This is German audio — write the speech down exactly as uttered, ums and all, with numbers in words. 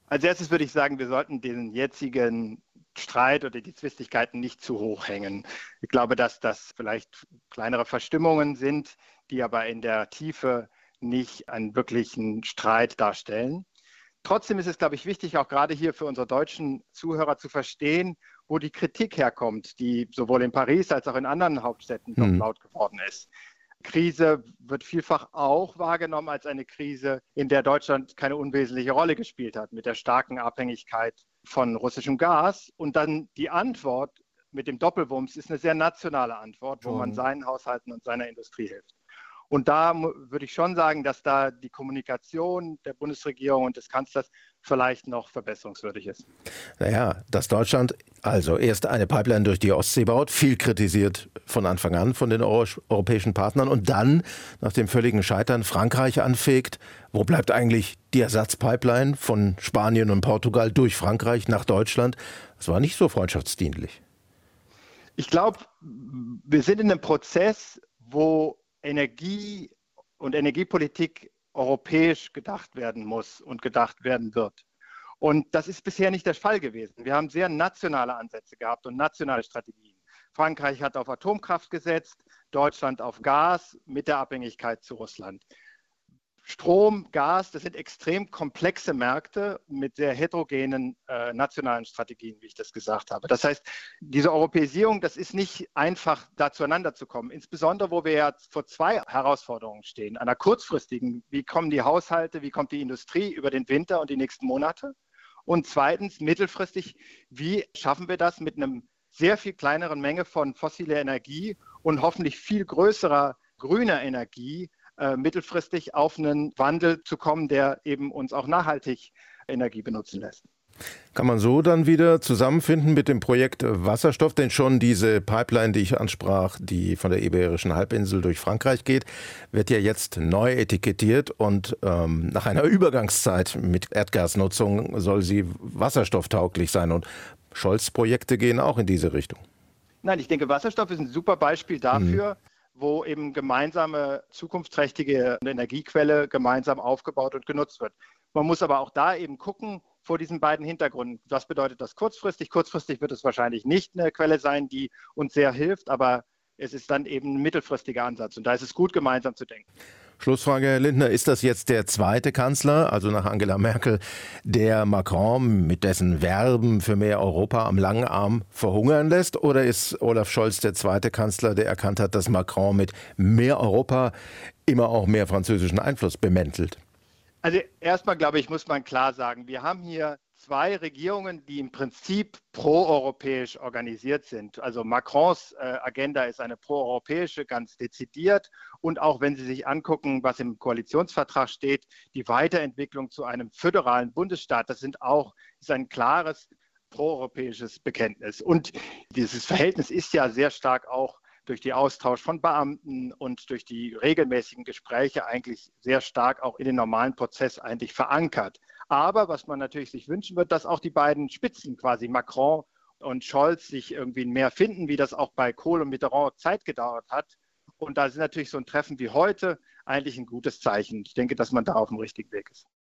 Als erstes würde ich sagen, wir sollten den jetzigen Streit oder die Zwistigkeiten nicht zu hoch hängen. Ich glaube, dass das vielleicht kleinere Verstimmungen sind, die aber in der Tiefe nicht einen wirklichen Streit darstellen. Trotzdem ist es, glaube ich, wichtig, auch gerade hier für unsere deutschen Zuhörer zu verstehen, wo die Kritik herkommt, die sowohl in Paris als auch in anderen Hauptstädten doch Hm. laut geworden ist. Krise wird vielfach auch wahrgenommen als eine Krise, in der Deutschland keine unwesentliche Rolle gespielt hat, mit der starken Abhängigkeit von russischem Gas. Und dann die Antwort mit dem Doppelwumms ist eine sehr nationale Antwort, wo man Schon. seinen Haushalten und seiner Industrie hilft. Und da mu- würde ich schon sagen, dass da die Kommunikation der Bundesregierung und des Kanzlers vielleicht noch verbesserungswürdig ist. Naja, dass Deutschland also erst eine Pipeline durch die Ostsee baut, viel kritisiert von Anfang an von den Euro europäischen Partnern und dann nach dem völligen Scheitern Frankreich anfegt. Wo bleibt eigentlich die Ersatzpipeline von Spanien und Portugal durch Frankreich nach Deutschland? Das war nicht so freundschaftsdienlich. Ich glaube, wir sind in einem Prozess, wo Energie und Energiepolitik europäisch gedacht werden muss und gedacht werden wird. Und das ist bisher nicht der Fall gewesen. Wir haben sehr nationale Ansätze gehabt und nationale Strategien. Frankreich hat auf Atomkraft gesetzt, Deutschland auf Gas mit der Abhängigkeit zu Russland. Strom, Gas, das sind extrem komplexe Märkte mit sehr heterogenen äh, nationalen Strategien, wie ich das gesagt habe. Das heißt, diese Europäisierung, das ist nicht einfach, da zueinander zu kommen. Insbesondere, wo wir ja vor zwei Herausforderungen stehen. Einer kurzfristigen, wie kommen die Haushalte, wie kommt die Industrie über den Winter und die nächsten Monate? Und zweitens, mittelfristig, wie schaffen wir das mit einem sehr viel kleineren Menge von fossiler Energie und hoffentlich viel größerer grüner Energie, äh, mittelfristig auf einen Wandel zu kommen, der eben uns auch nachhaltig Energie benutzen lässt. Kann man so dann wieder zusammenfinden mit dem Projekt Wasserstoff, denn schon diese Pipeline, die ich ansprach, die von der Iberischen Halbinsel durch Frankreich geht, wird ja jetzt neu etikettiert und ähm, nach einer Übergangszeit mit Erdgasnutzung soll sie wasserstofftauglich sein und Scholz' Projekte gehen auch in diese Richtung. Nein, ich denke, Wasserstoff ist ein super Beispiel dafür, mhm. wo eben gemeinsame zukunftsträchtige Energiequelle gemeinsam aufgebaut und genutzt wird. Man muss aber auch da eben gucken, vor diesen beiden Hintergründen. Was bedeutet das kurzfristig? Kurzfristig wird es wahrscheinlich nicht eine Quelle sein, die uns sehr hilft, aber es ist dann eben ein mittelfristiger Ansatz. Und da ist es gut, gemeinsam zu denken. Schlussfrage, Herr Lindner. Ist das jetzt der zweite Kanzler, also nach Angela Merkel, der Macron mit dessen Werben für mehr Europa am langen Arm verhungern lässt? Oder ist Olaf Scholz der zweite Kanzler, der erkannt hat, dass Macron mit mehr Europa immer auch mehr französischen Einfluss bemäntelt? Also erstmal, glaube ich, muss man klar sagen, wir haben hier zwei Regierungen, die im Prinzip proeuropäisch organisiert sind. Also Macrons äh, Agenda ist eine proeuropäische, ganz dezidiert. Und auch wenn Sie sich angucken, was im Koalitionsvertrag steht, die Weiterentwicklung zu einem föderalen Bundesstaat, das sind auch, ist ein klares proeuropäisches Bekenntnis. Und dieses Verhältnis ist ja sehr stark auch durch den Austausch von Beamten und durch die regelmäßigen Gespräche eigentlich sehr stark auch in den normalen Prozess eigentlich verankert. Aber was man natürlich sich wünschen wird, dass auch die beiden Spitzen, quasi Macron und Scholz, sich irgendwie mehr finden, wie das auch bei Kohl und Mitterrand Zeit gedauert hat. Und da ist natürlich so ein Treffen wie heute eigentlich ein gutes Zeichen. Ich denke, dass man da auf dem richtigen Weg ist.